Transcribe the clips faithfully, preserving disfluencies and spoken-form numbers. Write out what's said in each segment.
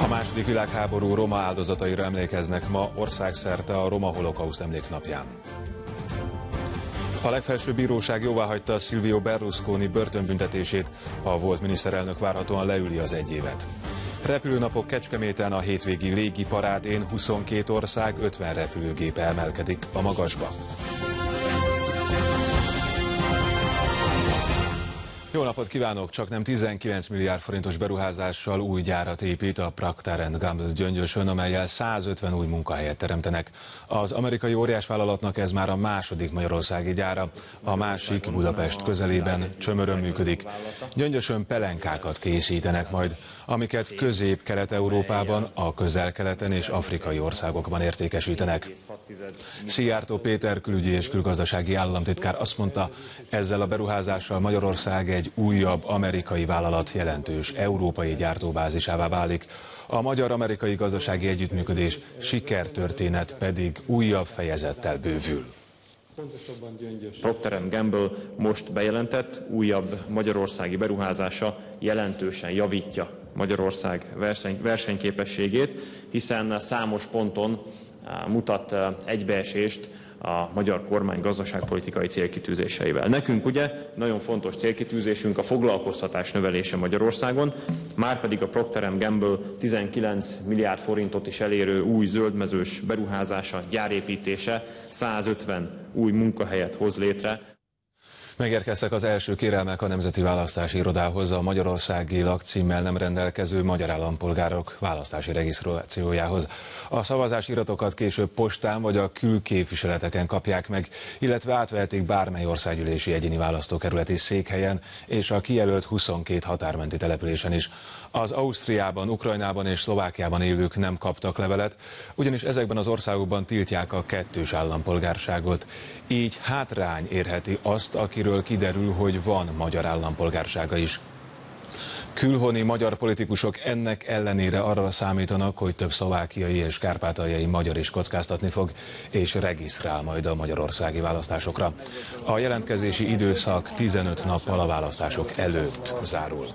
A második világháború roma áldozataira emlékeznek ma országszerte a Roma Holokauszt emléknapján. A legfelsőbb bíróság jóváhagyta Silvio Berlusconi börtönbüntetését, a volt miniszterelnök várhatóan leüli az egy évet. Repülőnapok Kecskeméten, a hétvégi légi parádén huszonkét ország, ötven repülőgép emelkedik a magasba. Jó napot kívánok! Csaknem tizenkilenc milliárd forintos beruházással új gyárat épít a Procter and Gamble Gyöngyösön, amellyel százötven új munkahelyet teremtenek. Az amerikai óriásvállalatnak ez már a második magyarországi gyára, a másik Budapest közelében, Csömörön működik. Gyöngyösön pelenkákat készítenek majd, amiket Közép-Kelet-Európában, a Közel-Keleten és afrikai országokban értékesítenek. Szijjártó Péter külügyi és külgazdasági államtitkár azt mondta, ezzel a beruházással Magyarország egy újabb amerikai vállalat jelentős európai gyártóbázisává válik. A magyar-amerikai gazdasági együttműködés sikertörténet pedig újabb fejezettel bővül. Procter and Gamble most bejelentett újabb magyarországi beruházása jelentősen javítja Magyarország verseny, versenyképességét, hiszen számos ponton mutat egybeesést a magyar kormány gazdaságpolitikai célkitűzéseivel. Nekünk ugye nagyon fontos célkitűzésünk a foglalkoztatás növelése Magyarországon, márpedig a Procter and Gamble tizenkilenc milliárd forintot is elérő új zöldmezős beruházása, gyárépítése százötven új munkahelyet hoz létre. Megérkeztek az első kérelmek a Nemzeti Választási Irodához a magyarországi lakcímmel nem rendelkező magyar állampolgárok választási regisztrációjához. A szavazási iratokat később postán vagy a külképviseleteken kapják meg, illetve átvehetik bármely országgyűlési egyéni választókerületi székhelyen és a kijelölt huszonkét határmenti településen is. Az Ausztriában, Ukrajnában és Szlovákiában élők nem kaptak levelet, ugyanis ezekben az országokban tiltják a kettős állampolgárságot. Így hátrány érheti azt, akiről kiderül, hogy van magyar állampolgársága is. Külhoni magyar politikusok ennek ellenére arra számítanak, hogy több szlovákiai és kárpátaljai magyar is kockáztatni fog, és regisztrál majd a magyarországi választásokra. A jelentkezési időszak tizenöt nappal a választások előtt zárul.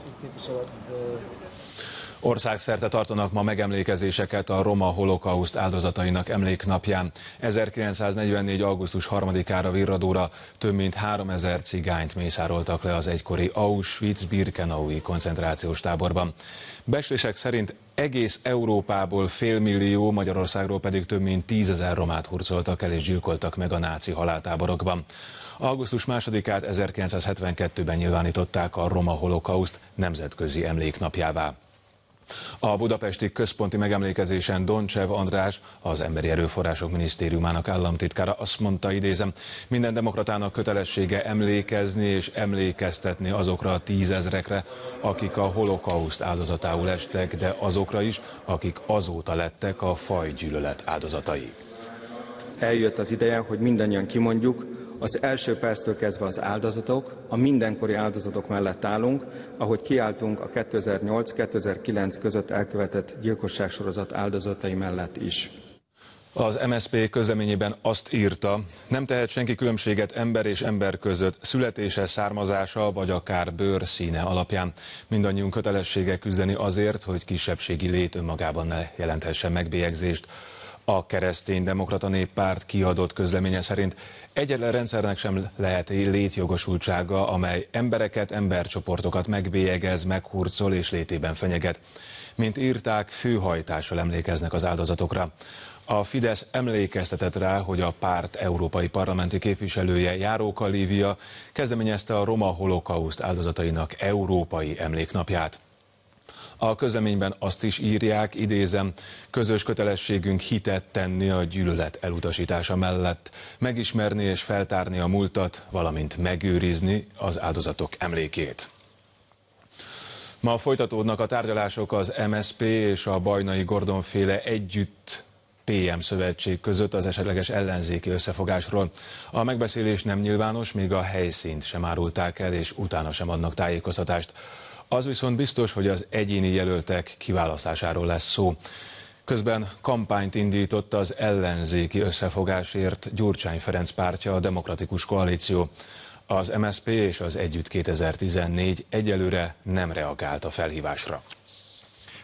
Országszerte tartanak ma megemlékezéseket a Roma Holokauszt áldozatainak emléknapján. ezerkilencszáznegyvennégy. augusztus harmadikára virradóra több mint háromezer cigányt mészároltak le az egykori Auschwitz-Birkenaui koncentrációs táborban. Becslések szerint egész Európából félmillió, Magyarországról pedig több mint tízezer romát hurcoltak el és gyilkoltak meg a náci haláltáborokban. augusztus másodikát ezerkilencszázhetvenkettőben nyilvánították a Roma Holokauszt nemzetközi emléknapjává. A budapesti központi megemlékezésen Doncsev András, az Emberi Erőforrások Minisztériumának államtitkára azt mondta, idézem, minden demokratának kötelessége emlékezni és emlékeztetni azokra a tízezrekre, akik a holokauszt áldozatául estek, de azokra is, akik azóta lettek a fajgyűlölet áldozatai. Eljött az ideje, hogy mindannyian kimondjuk, az első perctől kezdve az áldozatok, a mindenkori áldozatok mellett állunk, ahogy kiálltunk a kétezer-nyolc kétezer-kilenc között elkövetett gyilkosságsorozat áldozatai mellett is. Az em es zé pé közleményében azt írta, nem tehet senki különbséget ember és ember között, születése, származása vagy akár bőrszíne alapján. Mindannyiunk kötelessége küzdeni azért, hogy kisebbségi lét önmagában ne jelenthessen megbélyegzést. A Kereszténydemokrata Néppárt kiadott közleménye szerint egyetlen rendszernek sem lehet létjogosultsága, amely embereket, embercsoportokat megbélyegez, meghurcol és létében fenyeget. Mint írták, főhajtással emlékeznek az áldozatokra. A Fidesz emlékeztetett rá, hogy a párt európai parlamenti képviselője, Járóka Lívia kezdeményezte a Roma Holokauszt áldozatainak európai emléknapját. A közleményben azt is írják, idézem, közös kötelességünk hitet tenni a gyűlölet elutasítása mellett, megismerni és feltárni a múltat, valamint megőrizni az áldozatok emlékét. Ma folytatódnak a tárgyalások az em es zé pé és a Bajnai Gordon-féle Együtt pé em szövetség között az esetleges ellenzéki összefogásról. A megbeszélés nem nyilvános, még a helyszínt sem árulták el, és utána sem adnak tájékoztatást. Az viszont biztos, hogy az egyéni jelöltek kiválasztásáról lesz szó. Közben kampányt indított az ellenzéki összefogásért Gyurcsány Ferenc pártja, a Demokratikus Koalíció. Az em es zé pé és az Együtt kétezer-tizennégy egyelőre nem reagált a felhívásra.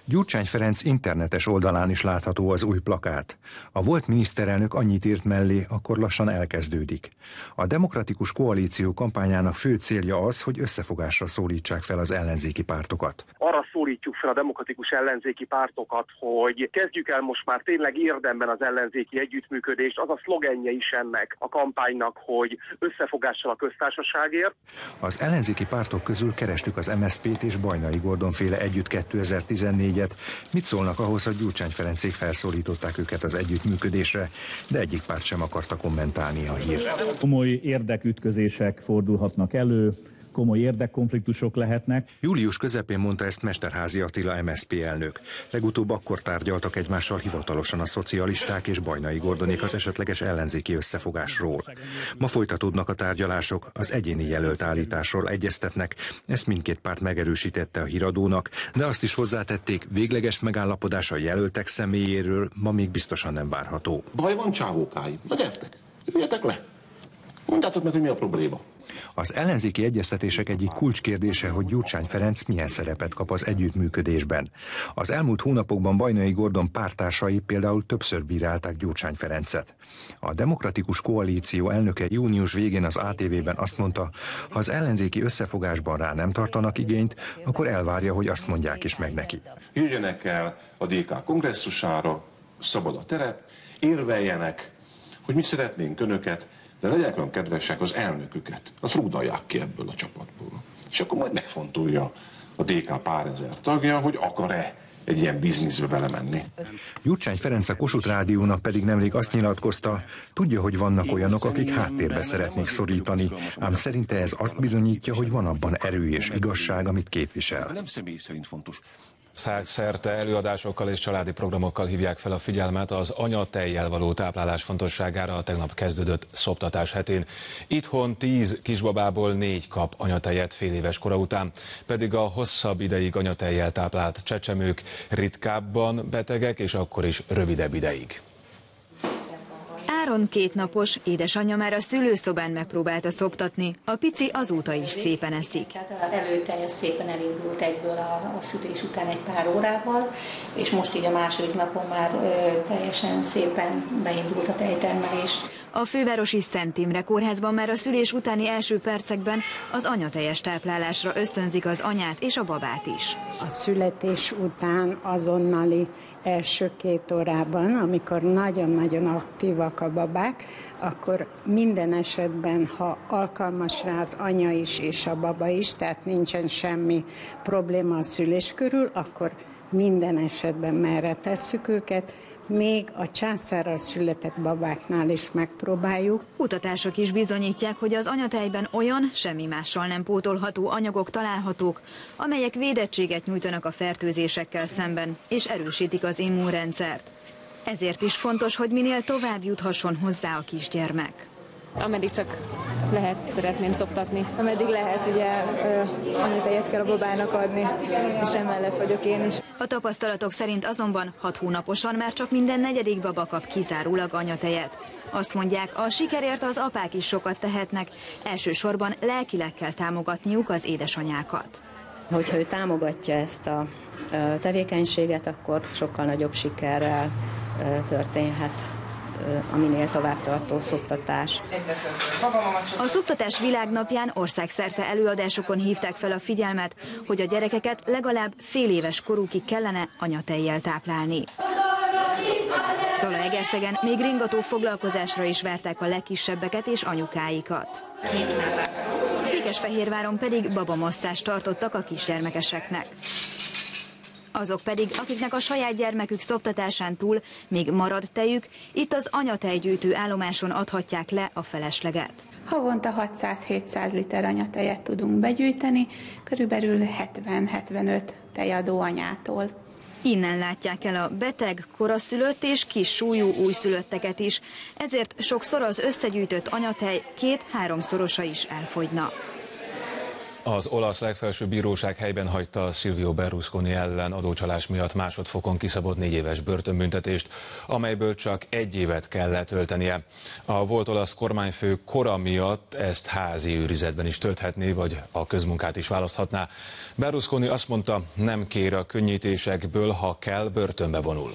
Gyurcsány Ferenc internetes oldalán is látható az új plakát. A volt miniszterelnök annyit írt mellé, akkor lassan elkezdődik. A Demokratikus Koalíció kampányának fő célja az, hogy összefogásra szólítsák fel az ellenzéki pártokat. Arra szólítjuk fel a demokratikus ellenzéki pártokat, hogy kezdjük el most már tényleg érdemben az ellenzéki együttműködést. Az a szlogenje is ennek a kampánynak, hogy összefogással a köztársaságért. Az ellenzéki pártok közül kerestük az em es zé pét és Bajnai Gordon féle együtt kétezer-tizennégyet. Mit szólnak ahhoz, hogy Gyurcsány Ferencék felszólították őket az együttműködésre, de egyik párt sem akarta kommentálni a hírt. Komoly érdekütközések fordulhatnak elő, komoly érdekkonfliktusok lehetnek. Július közepén mondta ezt Mesterházy Attila em es zé pé elnök. Legutóbb akkor tárgyaltak egymással hivatalosan a szocialisták és Bajnai Gordonék az esetleges ellenzéki összefogásról. Ma folytatódnak a tárgyalások, az egyéni jelölt állításról egyeztetnek, ezt mindkét párt megerősítette a híradónak, de azt is hozzátették, végleges megállapodás a jelöltek személyéről ma még biztosan nem várható. Baj van, csávókáim, na gyertek, üljetek le, mondjátok meg, hogy mi a probléma. Az ellenzéki egyeztetések egyik kulcskérdése, hogy Gyurcsány Ferenc milyen szerepet kap az együttműködésben. Az elmúlt hónapokban Bajnai Gordon párttársai például többször bírálták Gyurcsány Ferencet. A Demokratikus Koalíció elnöke június végén az á té vében azt mondta, ha az ellenzéki összefogásban rá nem tartanak igényt, akkor elvárja, hogy azt mondják is meg neki. Jöjjenek el a dé ká kongresszusára, szabad a terep, érveljenek, hogy mi szeretnénk önöket, de legyenek olyan kedvesek az elnöküket, azt rúdalják ki ebből a csapatból. És akkor majd megfontolja a dé ká pár ezer tagja, hogy akar-e egy ilyen bizniszbe belemenni. Gyurcsány Ferenc a Kossuth Rádiónak pedig nemrég azt nyilatkozta, tudja, hogy vannak olyanok, akik háttérbe szeretnék szorítani, ám szerinte ez azt bizonyítja, hogy van abban erő és igazság, amit képvisel. Nem személy szerint fontos. Szerte előadásokkal és családi programokkal hívják fel a figyelmet az anyatejjel való táplálás fontosságára a tegnap kezdődött szoptatás hetén. Itthon tíz kisbabából négy kap anyatejet fél éves kora után, pedig a hosszabb ideig anyatejjel táplált csecsemők ritkábban betegek, és akkor is rövidebb ideig. Áron kétnapos, édesanyja már a szülőszobán megpróbálta szoptatni, a pici azóta is szépen eszik. Tehát előteljes szépen elindult egyből a, a szülés után egy pár órával, és most így a második napon már ö, teljesen szépen beindult a tejtermelés. A fővárosi Szent Imre kórházban már a szülés utáni első percekben az anyatejes táplálásra ösztönzik az anyát és a babát is. A születés után azonnali első két órában, amikor nagyon-nagyon aktívak a babák, akkor minden esetben, ha alkalmas rá az anya is és a baba is, tehát nincsen semmi probléma a szülés körül, akkor minden esetben merre tesszük őket, még a császárral született babáknál is megpróbáljuk. Kutatások is bizonyítják, hogy az anyatejben olyan, semmi mással nem pótolható anyagok találhatók, amelyek védettséget nyújtanak a fertőzésekkel szemben, és erősítik az immunrendszert. Ezért is fontos, hogy minél tovább juthasson hozzá a kisgyermek. Ameddig csak lehet, szeretném szoptatni. Ameddig lehet, ugye anyatejet kell a babának adni, és emellett vagyok én is. A tapasztalatok szerint azonban hat hónaposan már csak minden negyedik baba kap kizárólag anyatejet. Azt mondják, a sikerért az apák is sokat tehetnek, elsősorban lelkileg kell támogatniuk az édesanyákat. Hogyha ő támogatja ezt a tevékenységet, akkor sokkal nagyobb sikerrel történhet a minél tovább tartó szoptatás. A szoptatás világnapján országszerte előadásokon hívták fel a figyelmet, hogy a gyerekeket legalább fél éves korukig kellene anyatejjel táplálni. Zalaegerszegen még ringató foglalkozásra is várták a legkisebbeket és anyukáikat. Székesfehérváron pedig babamasszást tartottak a kisgyermekeseknek. Azok pedig, akiknek a saját gyermekük szoptatásán túl még marad tejük, itt az anyatejgyűjtő állomáson adhatják le a felesleget. Havonta hatszáz-hétszáz liter anyatejet tudunk begyűjteni, körülbelül hetven-hetvenöt tejadó anyától. Innen látják el a beteg, koraszülött és kis súlyú újszülötteket is, ezért sokszor az összegyűjtött anyatej két-háromszorosa is elfogyna. Az olasz legfelsőbb bíróság helyben hagyta Silvio Berlusconi ellen adócsalás miatt másodfokon kiszabott négy éves börtönbüntetést, amelyből csak egy évet kell letöltenie. A volt olasz kormányfő kora miatt ezt házi őrizetben is tölthetné, vagy a közmunkát is választhatná. Berlusconi azt mondta, nem kér a könnyítésekből, ha kell, börtönbe vonul.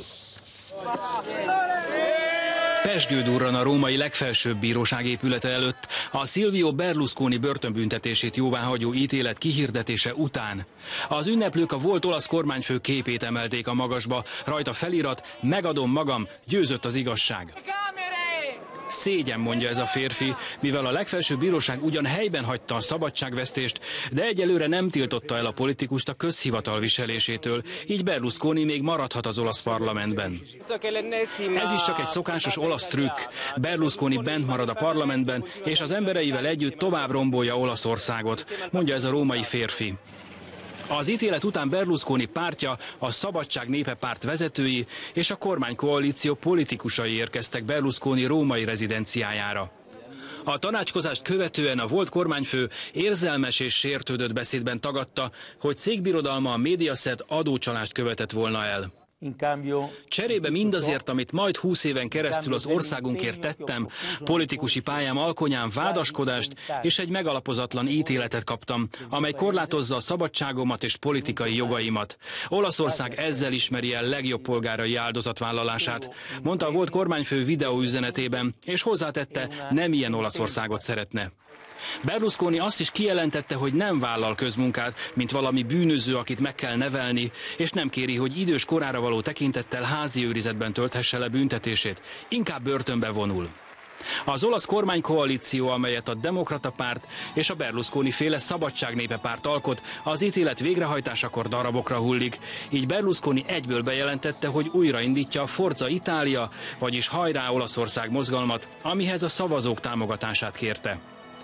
Pezsgő durran a római legfelsőbb bíróság épülete előtt a Silvio Berlusconi börtönbüntetését jóváhagyó ítélet kihirdetése után. Az ünneplők a volt olasz kormányfő képét emelték a magasba, rajta felirat, megadom magam, győzött az igazság. Szégyen, mondja ez a férfi, mivel a legfelsőbb bíróság ugyan helyben hagyta a szabadságvesztést, de egyelőre nem tiltotta el a politikust a közhivatal viselésétől, így Berlusconi még maradhat az olasz parlamentben. Ez is csak egy szokásos olasz trükk. Berlusconi bent marad a parlamentben, és az embereivel együtt tovább rombolja Olaszországot, mondja ez a római férfi. Az ítélet után Berlusconi pártja, a Szabadság Népe Párt vezetői és a kormánykoalíció politikusai érkeztek Berlusconi római rezidenciájára. A tanácskozást követően a volt kormányfő érzelmes és sértődött beszédben tagadta, hogy cégbirodalma a Mediaset adócsalást követett volna el. Cserébe mindazért, amit majd húsz éven keresztül az országunkért tettem, politikusi pályám alkonyán vádaskodást és egy megalapozatlan ítéletet kaptam, amely korlátozza a szabadságomat és politikai jogaimat. Olaszország ezzel ismeri el legjobb polgárai áldozatvállalását, mondta a volt kormányfő videóüzenetében, és hozzátette, nem ilyen Olaszországot szeretne. Berlusconi azt is kijelentette, hogy nem vállal közmunkát, mint valami bűnöző, akit meg kell nevelni, és nem kéri, hogy idős korára való tekintettel házi őrizetben tölthesse le büntetését, inkább börtönbe vonul. Az olasz kormánykoalíció, amelyet a Demokrata Párt és a Berlusconi féle Szabadság Népe Párt alkot, az ítélet végrehajtásakor darabokra hullik, így Berlusconi egyből bejelentette, hogy újraindítja a Forza Italia, vagyis Hajrá Olaszország mozgalmat, amihez a szavazók támogatását kérte.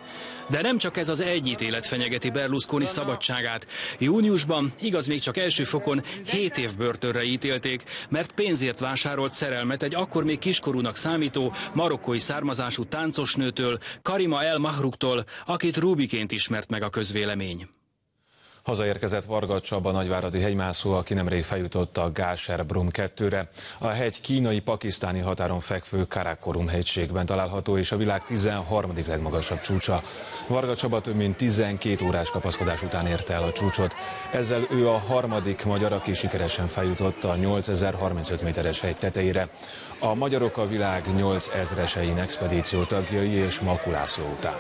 De nem csak ez az egy ítélet fenyegeti Berlusconi szabadságát. Júniusban, igaz még csak első fokon, hét év börtönre ítélték, mert pénzért vásárolt szerelmet egy akkor még kiskorúnak számító, marokkói származású táncosnőtől, Karima El Mahrouktól, akit Rubiként ismert meg a közvélemény. Hazaérkezett Varga Csaba nagyváradi hegymászó, aki nemrég feljutott a Gáser Brum kettőre. A hegy kínai-pakisztáni határon fekvő Karakorum hegységben található, és a világ tizenharmadik legmagasabb csúcsa. Varga Csaba több mint tizenkét órás kapaszkodás után érte el a csúcsot. Ezzel ő a harmadik magyar, aki sikeresen feljutott a nyolcezer-harmincöt méteres hegy tetejére. A magyarok a világ nyolcezeresein expedíció tagjai és makulászló után.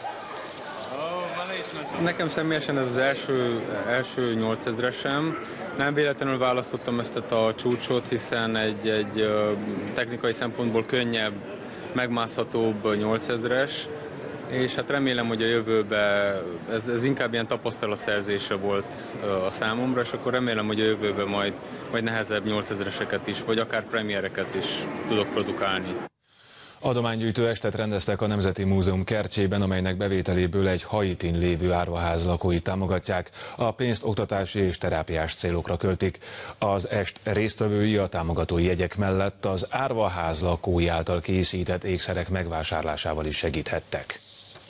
Nekem személyesen ez az első, első nyolcezresem. Nem véletlenül választottam ezt a csúcsot, hiszen egy, egy technikai szempontból könnyebb, megmászhatóbb nyolcezres, és hát remélem, hogy a jövőben ez, ez inkább ilyen tapasztalatszerzésre volt a számomra, és akkor remélem, hogy a jövőben majd, majd nehezebb nyolcezreseket is, vagy akár premiereket is tudok produkálni. Adománygyűjtő estet rendeztek a Nemzeti Múzeum kertjében, amelynek bevételéből egy Haitin lévő árvaház lakóit támogatják. A pénzt oktatási és terápiás célokra költik. Az est résztvevői a támogatói jegyek mellett az árvaház lakói által készített ékszerek megvásárlásával is segíthettek.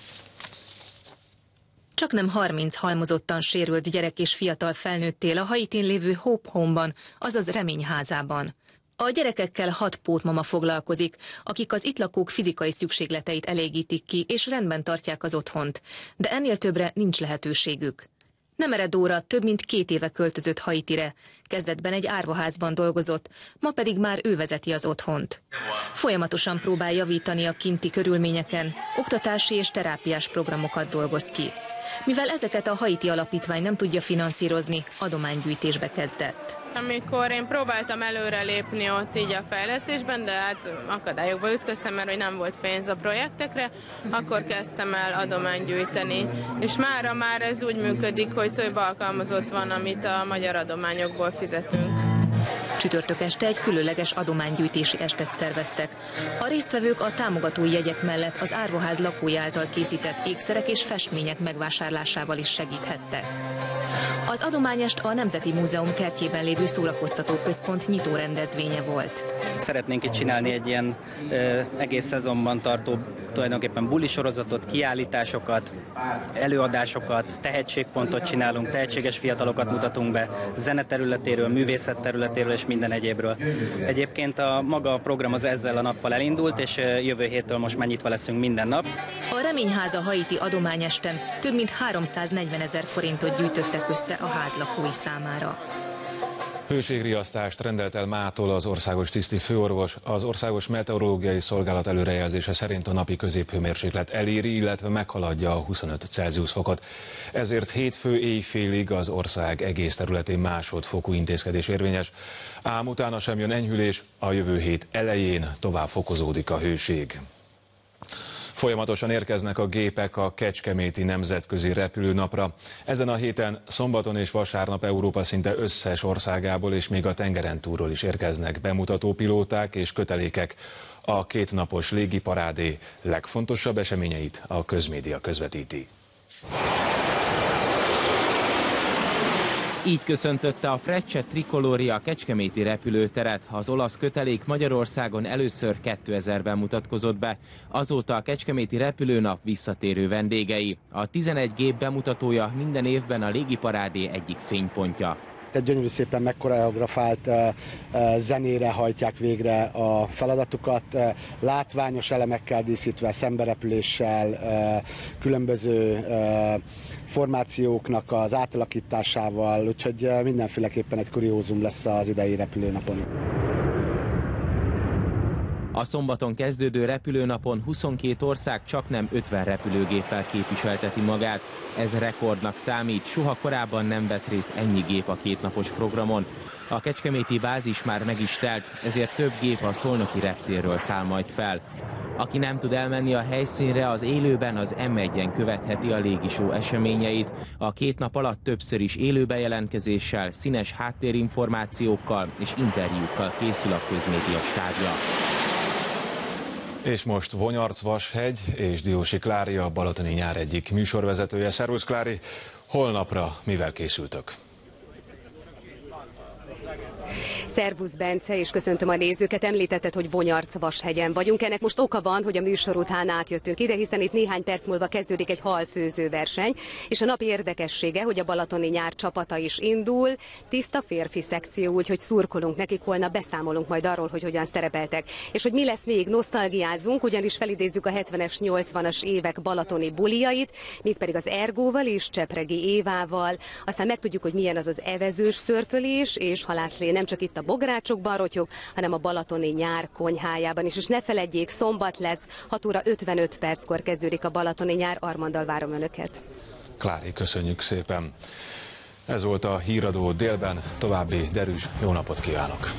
Csaknem harminc halmozottan sérült gyerek és fiatal felnőtt él a Haitin lévő Hope Home-ban, azaz Reményházában. A gyerekekkel hat pótmama foglalkozik, akik az itt lakók fizikai szükségleteit elégítik ki, és rendben tartják az otthont, de ennél többre nincs lehetőségük. Nemere Dóra több mint két éve költözött Haitire, kezdetben egy árvaházban dolgozott, ma pedig már ő vezeti az otthont. Folyamatosan próbál javítani a kinti körülményeken, oktatási és terápiás programokat dolgoz ki. Mivel ezeket a Haiti Alapítvány nem tudja finanszírozni, adománygyűjtésbe kezdett. Amikor én próbáltam előrelépni ott így a fejlesztésben, de hát akadályokba ütköztem, mert hogy nem volt pénz a projektekre, akkor kezdtem el adományt gyűjteni. És mára már ez úgy működik, hogy több alkalmazott van, amit a magyar adományokból fizetünk. Csütörtök este egy különleges adománygyűjtési estet szerveztek. A résztvevők a támogatói jegyek mellett az árvaház lakói által készített ékszerek és festmények megvásárlásával is segíthettek. Az adományest a Nemzeti Múzeum kertjében lévő szórakoztatóközpont nyitó rendezvénye volt. Szeretnénk itt csinálni egy ilyen ö, egész szezonban tartó tulajdonképpen bulisorozatot, kiállításokat, előadásokat, tehetségpontot csinálunk, tehetséges fiatalokat mutatunk be, zene területéről, művészet területéről és minden egyébről. Egyébként a maga a program az ezzel a nappal elindult, és jövő héttől most már nyitva leszünk minden nap. A Reményháza haiti adományesten több mint háromszáznegyvenezer forintot gyűjtöttek össze a ház lakói számára. Hőségriasztást rendelt el mától az országos tiszti főorvos. Az Országos Meteorológiai Szolgálat előrejelzése szerint a napi középhőmérséklet eléri, illetve meghaladja a huszonöt Celsius fokot. Ezért hétfő éjfélig az ország egész területén másodfokú intézkedés érvényes, ám utána sem jön enyhülés, a jövő hét elején tovább fokozódik a hőség. Folyamatosan érkeznek a gépek a Kecskeméti nemzetközi repülőnapra. Ezen a héten szombaton és vasárnap Európa szinte összes országából és még a tengeren túlról is érkeznek bemutató pilóták és kötelékek. A kétnapos légiparádé legfontosabb eseményeit a közmédia közvetíti. Így köszöntötte a Frecce Tricolori a kecskeméti repülőteret. Az olasz kötelék Magyarországon először kétezerben mutatkozott be. Azóta a kecskeméti repülőnap visszatérő vendégei. A tizenegy gép bemutatója minden évben a légiparádé egyik fénypontja. Egy gyönyörű szépen megkoreografált zenére hajtják végre a feladatukat, látványos elemekkel díszítve, szemberepüléssel, különböző formációknak az átalakításával, úgyhogy mindenféleképpen egy kuriózum lesz az idei repülőnapon. A szombaton kezdődő repülőnapon huszonkét ország csaknem ötven repülőgéppel képviselteti magát. Ez rekordnak számít, soha korábban nem vett részt ennyi gép a kétnapos programon. A kecskeméti bázis már meg is telt, ezért több gép a szolnoki reptérről száll majd fel. Aki nem tud elmenni a helyszínre, az élőben az em egyen követheti a légishow eseményeit. A két nap alatt többször is élő bejelentkezéssel, színes háttérinformációkkal és interjúkkal készül a közmédia stábja. És most Vonyarc-Vashegy és Diósi Klári, a Balatoni Nyár egyik műsorvezetője. Szervusz Klári, holnapra mivel készültök? Szervusz Bence, és köszöntöm a nézőket. Említetted, hogy Vonyarc-Vashegyen vagyunk. Ennek most oka van, hogy a műsor után átjöttünk ide, hiszen itt néhány perc múlva kezdődik egy halfőző verseny, és a nap érdekessége, hogy a Balatoni Nyár csapata is indul, tiszta férfi szekció, úgyhogy szurkolunk nekik, holnap beszámolunk majd arról, hogy hogyan szerepeltek. És hogy mi lesz még, nosztalgiázunk, ugyanis felidézzük a hetvenes, nyolcvanas évek balatoni buliait, mégpedig az Ergóval és Csepregi Évával. Aztán megtudjuk, hogy milyen az az evezős szörfölés és halászlé, nem csak itt a bográcsokban rotyog, hanem a Balatoni Nyár konyhájában is. És ne feledjék, szombat lesz, hat óra ötvenöt perckor kezdődik a Balatoni Nyár, Armanddal várom Önöket. Klári, köszönjük szépen. Ez volt a Híradó délben, további derűs jó napot kívánok!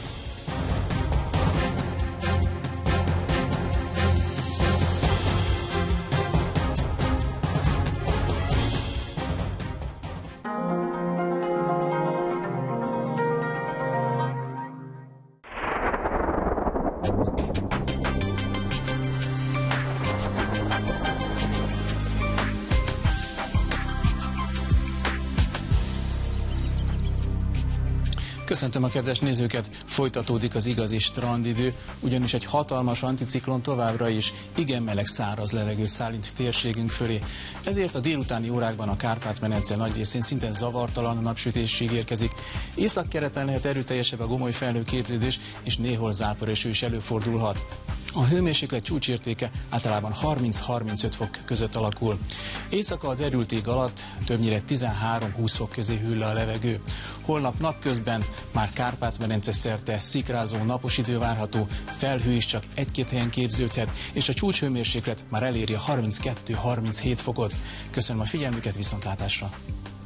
Köszöntöm a kedves nézőket, folytatódik az igazi strandidő, ugyanis egy hatalmas anticiklon továbbra is igen meleg száraz levegő szállít térségünk fölé. Ezért a délutáni órákban a Kárpát-medence nagy részén szinte zavartalan napsütésség érkezik. Északkeleten lehet erőteljesebb a gomoly felhőképződés, és néhol záporeső is előfordulhat. A hőmérséklet csúcsértéke általában harminc-harmincöt fok között alakul. Éjszaka a derült ég alatt többnyire tizenhárom-húsz fok közé hűl le a levegő. Holnap napközben már Kárpát-medence szerte szikrázó napos idő várható, felhő is csak egy-két helyen képződhet, és a csúcshőmérséklet már eléri a harminckettő-harminchét fokot. Köszönöm a figyelmüket, viszontlátásra!